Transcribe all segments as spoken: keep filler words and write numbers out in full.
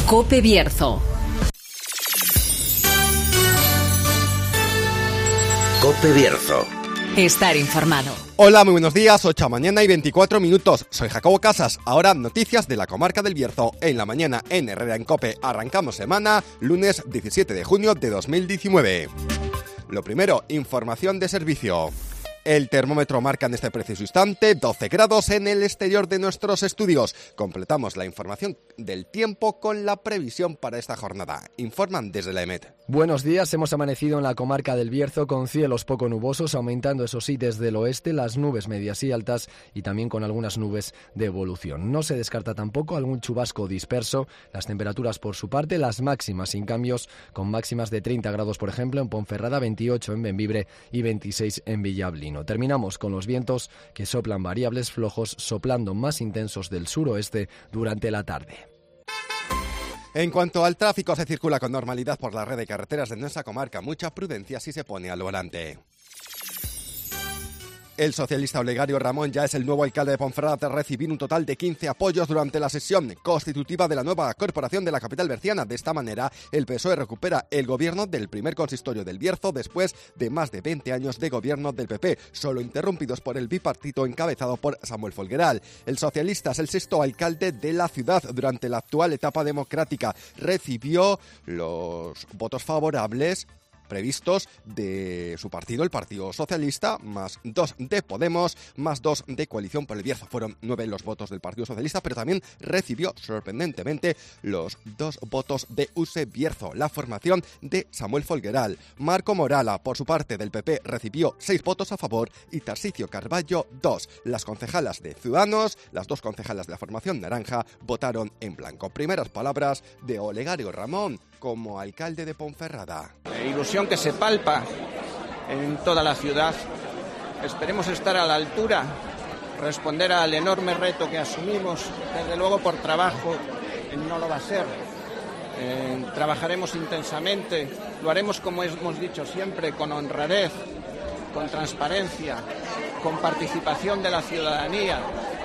COPE Bierzo. COPE Bierzo. Estar informado. Hola, muy buenos días, ocho de la mañana y veinticuatro minutos. Soy Jacobo Casas. Ahora noticias de la comarca del Bierzo. En la mañana en Herrera en COPE. Arrancamos semana, lunes diecisiete de junio de dos mil diecinueve. Lo primero, información de servicio. El termómetro marca en este preciso instante doce grados en el exterior de nuestros estudios. Completamos la información del tiempo con la previsión para esta jornada. Informan desde la E M E T. Buenos días, hemos amanecido en la comarca del Bierzo con cielos poco nubosos, aumentando eso sí desde el oeste las nubes medias y altas y también con algunas nubes de evolución. No se descarta tampoco algún chubasco disperso. Las temperaturas por su parte, las máximas sin cambios, con máximas de treinta grados por ejemplo en Ponferrada, veintiocho en Bembibre y veintiséis en Villablino. Terminamos con los vientos que soplan variables flojos, soplando más intensos del suroeste durante la tarde. En cuanto al tráfico, se circula con normalidad por la red de carreteras de nuestra comarca. Mucha prudencia si se pone al volante. El socialista Olegario Ramón ya es el nuevo alcalde de Ponferrada tras recibir un total de quince apoyos durante la sesión constitutiva de la nueva corporación de la capital berciana. De esta manera, el P S O E recupera el gobierno del primer consistorio del Bierzo después de más de veinte años de gobierno del P P, solo interrumpidos por el bipartito encabezado por Samuel Folgueral. El socialista es el sexto alcalde de la ciudad durante la actual etapa democrática. Recibió los votos favorables previstos de su partido, el Partido Socialista, más dos de Podemos, más dos de Coalición por el Bierzo. Fueron nueve los votos del Partido Socialista, pero también recibió, sorprendentemente, los dos votos de U S E Bierzo, la formación de Samuel Folgueral. Marco Morala, por su parte, del P P, recibió seis votos a favor y Tarsicio Carballo, dos. Las concejalas de Ciudadanos, las dos concejalas de la formación naranja, votaron en blanco. Primeras palabras de Olegario Ramón como alcalde de Ponferrada. Ilusión que se palpa en toda la ciudad. Esperemos estar a la altura, responder al enorme reto que asumimos. Desde luego por trabajo no lo va a ser. Eh, trabajaremos intensamente, lo haremos como hemos dicho siempre, con honradez, con transparencia, con participación de la ciudadanía.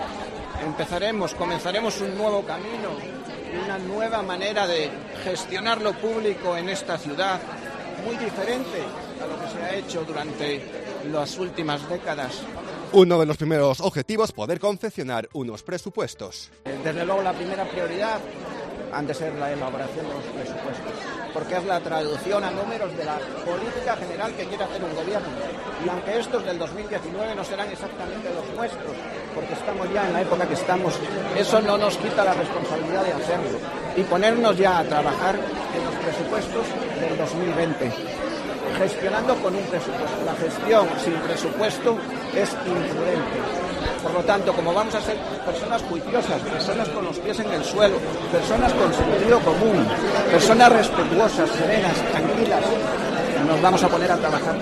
Empezaremos, comenzaremos un nuevo camino, una nueva manera de gestionar lo público en esta ciudad, muy diferente a lo que se ha hecho durante las últimas décadas. Uno de los primeros objetivos, poder confeccionar unos presupuestos. Desde luego la primera prioridad han de ser la elaboración de los presupuestos, porque es la traducción a números de la política general que quiere hacer un gobierno. Y aunque estos del dos mil diecinueve no serán exactamente los nuestros, porque estamos ya en la época que estamos, eso no nos quita la responsabilidad de hacerlo y ponernos ya a trabajar en los presupuestos del dos mil veinte, gestionando con un presupuesto. La gestión sin presupuesto es imprudente. Por lo tanto, como vamos a ser personas juiciosas, personas con los pies en el suelo, personas con sentido común, personas respetuosas, serenas, tranquilas, nos vamos a poner a trabajar.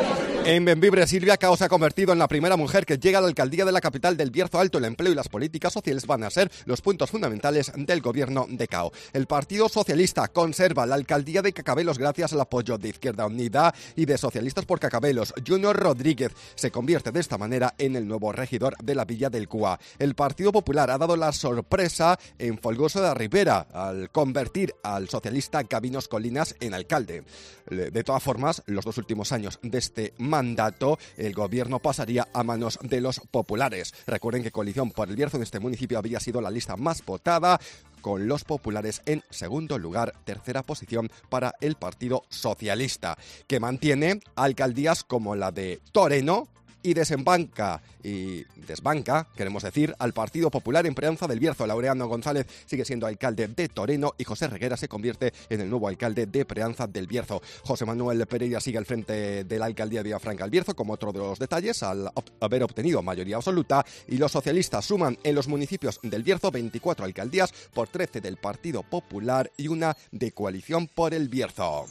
En Bembibre, Silvia Cao se ha convertido en la primera mujer que llega a la alcaldía de la capital del Bierzo Alto. El empleo y las políticas sociales van a ser los puntos fundamentales del gobierno de Cao. El Partido Socialista conserva la alcaldía de Cacabelos gracias al apoyo de Izquierda Unida y de Socialistas por Cacabelos. Junior Rodríguez se convierte de esta manera en el nuevo regidor de la Villa del Cúa. El Partido Popular ha dado la sorpresa en Folgoso de Ribera al convertir al socialista Gabinos Colinas en alcalde. De todas formas, los dos últimos años de este mandato, el gobierno pasaría a manos de los populares. Recuerden que Coalición por el Bierzo en este municipio había sido la lista más votada, con los populares en segundo lugar, tercera posición para el Partido Socialista, que mantiene alcaldías como la de Toreno, y desembanca y desbanca, queremos decir, al Partido Popular en Preanza del Bierzo. Laureano González sigue siendo alcalde de Toreno y José Reguera se convierte en el nuevo alcalde de Preanza del Bierzo. José Manuel Pereira sigue al frente de la alcaldía de Villafranca del Bierzo, como otro de los detalles, al op- haber obtenido mayoría absoluta, y los socialistas suman en los municipios del Bierzo veinticuatro alcaldías por trece del Partido Popular y una de Coalición por el Bierzo.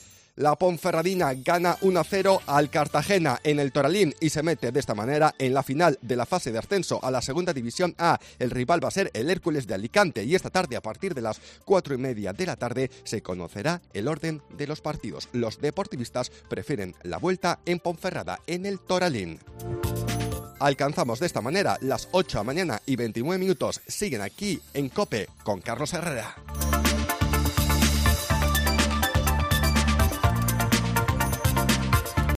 La Ponferradina gana uno a cero al Cartagena en el Toralín y se mete de esta manera en la final de la fase de ascenso a la Segunda División A. El rival va a ser el Hércules de Alicante y esta tarde, a partir de las cuatro y media de la tarde, se conocerá el orden de los partidos. Los deportivistas prefieren la vuelta en Ponferrada, en el Toralín. Alcanzamos de esta manera las ocho de la mañana y veintinueve minutos. Siguen aquí en COPE con Carlos Herrera.